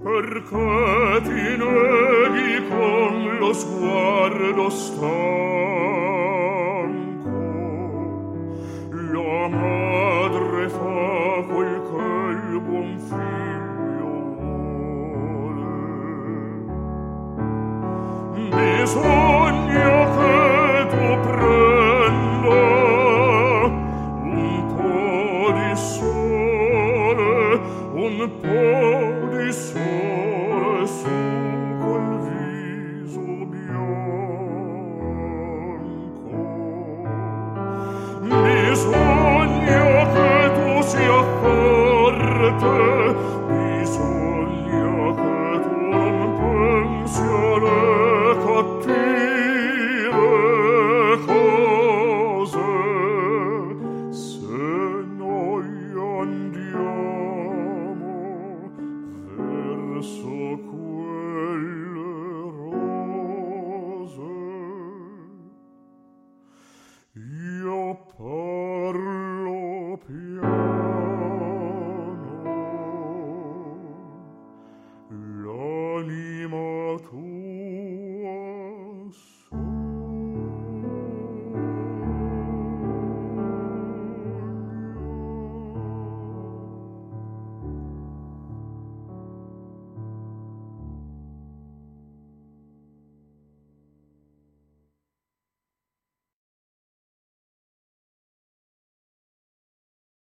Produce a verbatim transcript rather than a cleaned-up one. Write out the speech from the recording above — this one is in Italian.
perché ti neghi con lo sguardo stanco. La madre fa quel che il buon figlio vuole. Bisogna che tu prenda un po' di sole, un po' di sole su quel viso bianco. Bisogna che tu sia forte, bisogna che tu non pensi alle cattive cose. Se noi andiamo verso quelle rose, io parlo piano, l'anima tua